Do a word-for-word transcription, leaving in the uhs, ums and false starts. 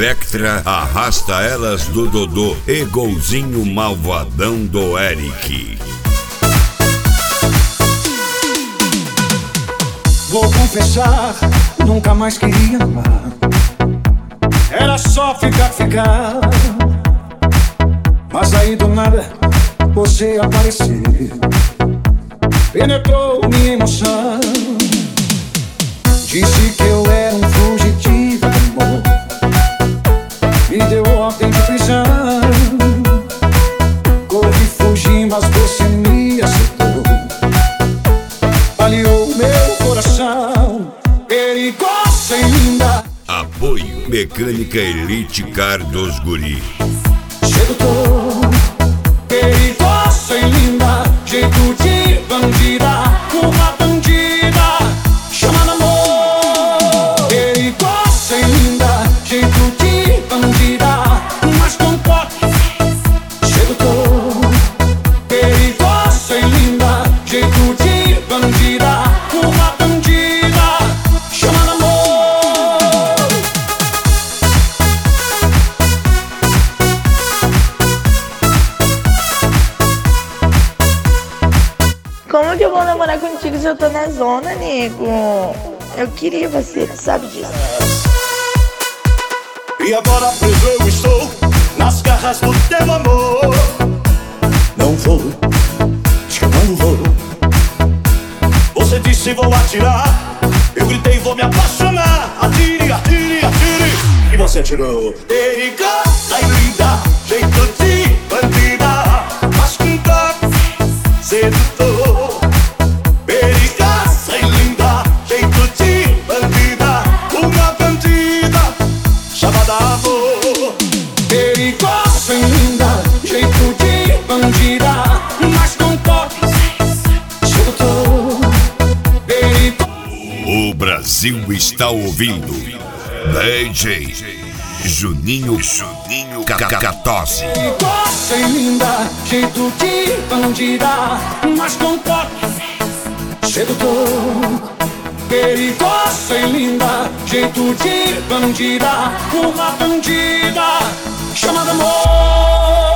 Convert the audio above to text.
Vectra arrasta elas do Dodô e golzinho malvadão do Eric. Vou confessar, nunca mais queria amar. Era só ficar, ficar. Mas aí do nada você apareceu, penetrou minha emoção. Disse que eu era um fugitivo de amor, me deu ordem de prisão. Corri, fugi, mas você me aceitou, baleou meu coração. Perigosa e linda. Apoio Mecânica Elite Car dos Guri. Sedutor, perigosa e linda, jeito de bandida, uma bandida chamada amor. Perigosa e linda, jeito de bandida, mas com toque. Sedutor, perigosa e linda, jeito de bandida, uma bandida chamada amor. Como que eu vou namorar contigo se eu tô na zona, nego? Eu queria você, tu sabe disso. E agora preso eu estou nas garras do teu amor. Não vou, diz que eu não vou. Você disse vou atirar, eu gritei vou me apaixonar. Atire, atire, atire, e você atirou. Perigosa e linda, jeito de bandida, mas com toque sedutor. Perigosa e linda, jeito de bandida, uma bandida chamada amor. Perigosa e linda, jeito de bandida, mas com toque sedutor. Perigosa. O Brasil está ouvindo D J Juninho Juninho Cacatose. Perigosa e linda, jeito de bandida, mas com toque sedutor. Perigosa e linda, jeito de bandida, uma bandida chamada amor.